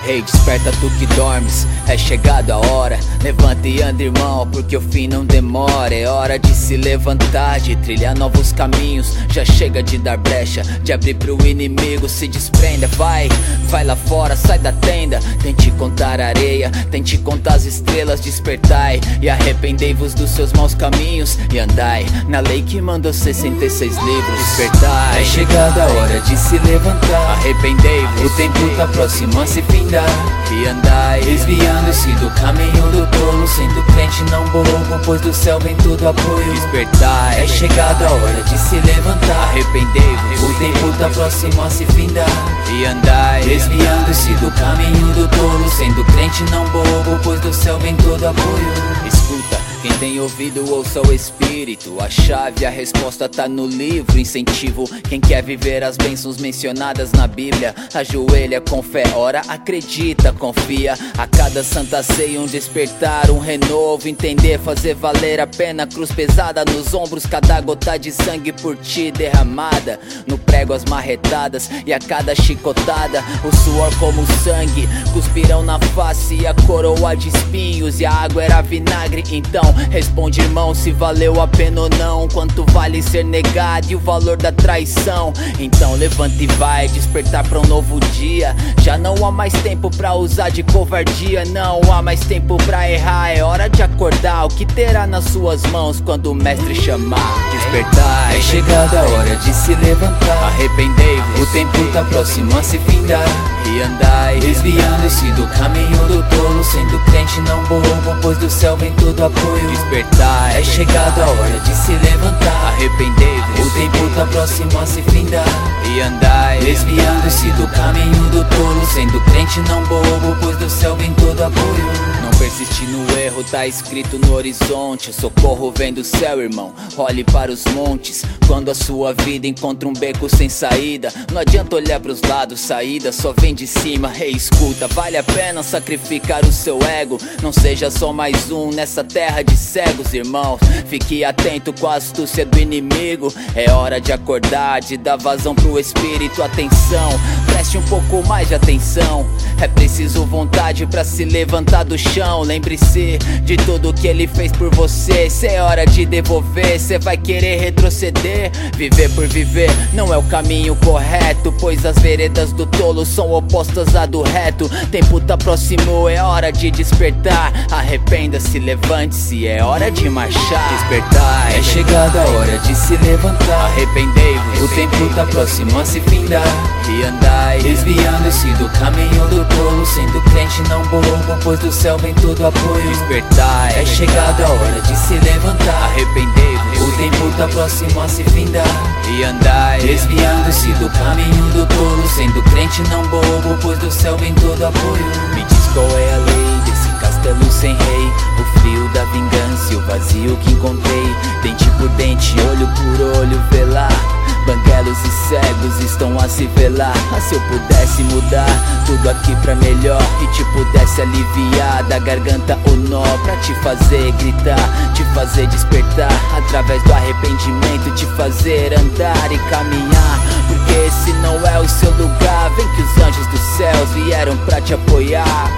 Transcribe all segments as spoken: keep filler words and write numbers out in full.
Ei, desperta tu que dormes, é chegada a hora. Levanta e anda, irmão, porque o fim não demora. É hora de se levantar, de trilhar novos caminhos. Já chega de dar brecha, de abrir pro inimigo. Se desprenda, vai, vai lá fora, sai da tenda. Tente contar a areia, tente contar as estrelas. Despertai e arrependei-vos dos seus maus caminhos e andai na lei que mandou sessenta e seis livros. Despertai, é chegada a hora de se levantar. Arrependei-vos, o tempo tá próximo a se findar. E andai, desviando-se do caminho do tolo, sendo crente não bobo, pois do céu vem todo apoio. Despertai, é chegada a hora de se levantar. Arrependei-vos, o tempo tá próximo a se findar. E andai, desviando-se do caminho do tolo, sendo crente não bobo, pois do céu vem todo apoio. Escuta, quem tem ouvido ouça o Espírito. A chave, a resposta tá no livro. Incentivo quem quer viver as bênçãos mencionadas na Bíblia. Ajoelha com fé, ora, acredita, confia. A cada santa ceia um despertar, um renovo. Entender, fazer valer a pena. Cruz pesada nos ombros, cada gota de sangue por ti derramada. No prego as marretadas e a cada chicotada o suor como sangue cuspirão na face e a coroa de espinhos. E a água era vinagre, então responde, irmão, se valeu a pena ou não. Quanto vale ser negado e o valor da traição. Então levanta e vai, despertar pra um novo dia. Já não há mais tempo pra usar de covardia. Não há mais tempo pra errar, é hora de acordar. O que terá nas suas mãos quando o mestre chamar? Despertar, é chegada a hora de se levantar. Arrependei-vos, o tempo tá próximo a se findar. E andai, desviando-se do caminho do tolo, sendo crente não bobo, pois do céu vem todo apoio. Despertar, é chegada a hora de se levantar. Arrependei-vos, o tempo tá próximo a se findar. E andai, desviando-se do caminho do tolo, sendo crente não bobo, pois do céu vem todo apoio. Não persistir no erro, tá escrito no horizonte. O socorro vem do céu, irmão, olhe para os montes. Quando a sua vida encontra um beco sem saída, não adianta olhar pros lados, saída só vem de cima. Ei, escuta, vale a pena sacrificar o seu ego. Não seja só mais um nessa terra de cegos, irmãos. Fique atento com a astúcia do inimigo. É hora de acordar, de dar vazão pro espírito. Atenção, preste um pouco mais de atenção. É preciso vontade pra se levantar do chão. Lembre-se de tudo que ele fez por você. Se é hora de devolver, cê vai querer retroceder. Viver por viver não é o caminho correto, pois as veredas do tolo são opostas à do reto. Tempo tá próximo, é hora de despertar. Arrependa-se, levante-se, é hora de marchar. Despertar, é chegada a hora de se levantar. Arrependei-vos, o tempo tá próximo a se findar. E andai, desviando-se do caminho do tolo, sendo crente não bobo, pois do céu vem todo apoio. Despertar, é chegada a hora de se levantar. Arrependei-vos, o tempo tá próximo a se findar. E andai, desviando-se do caminho do tolo, sendo crente não bobo, pois do céu vem todo apoio. Me diz qual é a lei desse castelo sem rei. O frio da vingança e o vazio que encontrei. Dente por dente, olho por olho, velar. Banguelos e cegos estão a se velar. Ah, se eu pudesse mudar tudo aqui pra melhor e te pudesse aliviar da garganta o nó, pra te fazer gritar, te fazer despertar, através do arrependimento te fazer andar e caminhar. Porque esse não é o seu lugar. Vem que os anjos dos céus vieram pra te apoiar.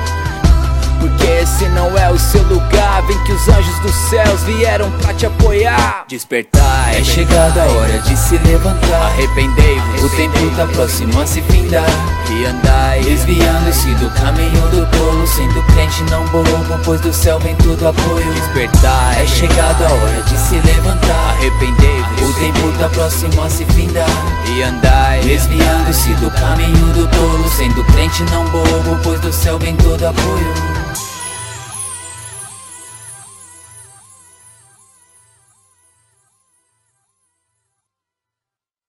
Porque esse não é o seu lugar. Vem que os anjos dos céus vieram pra te apoiar. Despertar, é chegada a hora de se levantar. Arrependei-vos, o tempo tá próximo a se findar. E andai, desviando-se do caminho do tolo, sendo crente não bobo, pois do céu vem todo apoio. Despertar, é chegada a hora de se levantar. Arrependei-vos, o tempo tá próximo a se findar. E andai, desviando-se do caminho do tolo, sendo crente não bobo, pois do céu vem todo apoio.